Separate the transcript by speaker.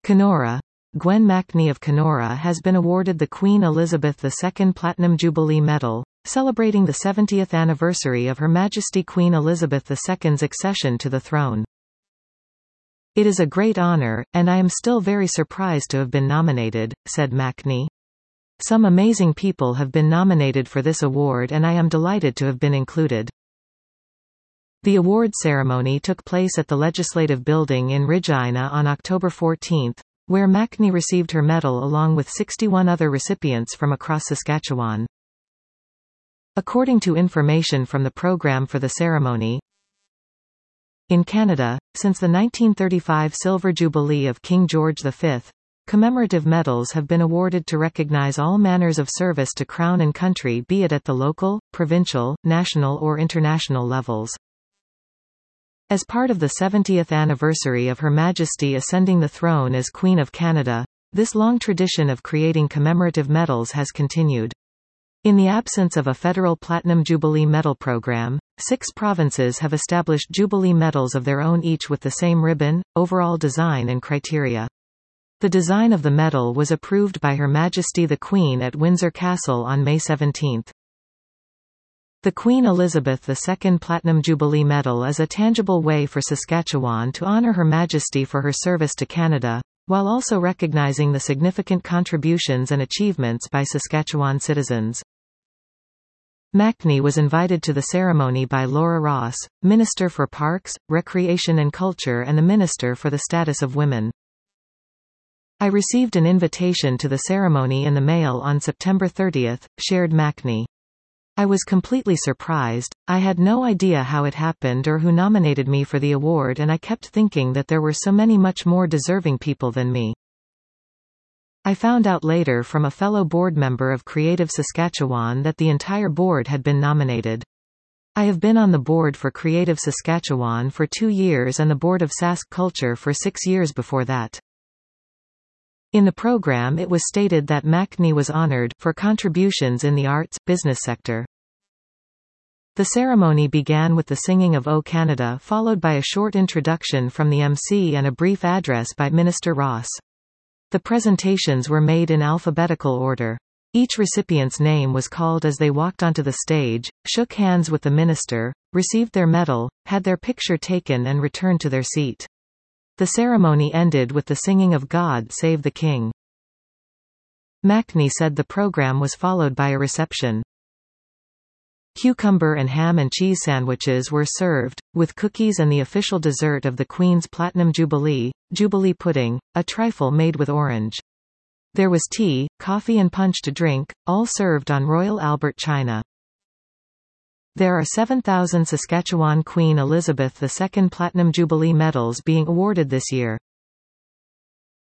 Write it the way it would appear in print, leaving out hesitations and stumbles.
Speaker 1: Kenora. Gwen Macney of Kenora has been awarded the Queen Elizabeth II Platinum Jubilee Medal, celebrating the 70th anniversary of Her Majesty Queen Elizabeth II's accession to the throne. "It is a great honor, and I am still very surprised to have been nominated," said Macney. "Some amazing people have been nominated for this award and I am delighted to have been included." The award ceremony took place at the Legislative Building in Regina on October 14, where Macney received her medal along with 61 other recipients from across Saskatchewan. According to information from the program for the ceremony, in Canada, since the 1935 Silver Jubilee of King George V, commemorative medals have been awarded to recognize all manners of service to Crown and country, be it at the local, provincial, national or international levels. As part of the 70th anniversary of Her Majesty ascending the throne as Queen of Canada, this long tradition of creating commemorative medals has continued. In the absence of a federal Platinum Jubilee Medal program, 6 provinces have established Jubilee medals of their own, each with the same ribbon, overall design and criteria. The design of the medal was approved by Her Majesty the Queen at Windsor Castle on May 17. The Queen Elizabeth II Platinum Jubilee Medal is a tangible way for Saskatchewan to honour Her Majesty for her service to Canada, while also recognizing the significant contributions and achievements by Saskatchewan citizens. Macney was invited to the ceremony by Laura Ross, Minister for Parks, Recreation and Culture and the Minister for the Status of Women. "I received an invitation to the ceremony in the mail on September 30, shared Macney. I was completely surprised. I had no idea how it happened or who nominated me for the award, and I kept thinking that there were so many much more deserving people than me. I found out later from a fellow board member of Creative Saskatchewan that the entire board had been nominated. I have been on the board for Creative Saskatchewan for 2 years and the board of Sask Culture for 6 years before that." In the program it was stated that Macney was honored for contributions in the arts, business sector. The ceremony began with the singing of O Canada, followed by a short introduction from the MC and a brief address by Minister Ross. The presentations were made in alphabetical order. Each recipient's name was called as they walked onto the stage, shook hands with the minister, received their medal, had their picture taken and returned to their seat. The ceremony ended with the singing of God Save the King. Macney said the program was followed by a reception. Cucumber and ham and cheese sandwiches were served, with cookies and the official dessert of the Queen's Platinum Jubilee, Jubilee pudding, a trifle made with orange. There was tea, coffee and punch to drink, all served on Royal Albert china. There are 7,000 Saskatchewan Queen Elizabeth II Platinum Jubilee medals being awarded this year.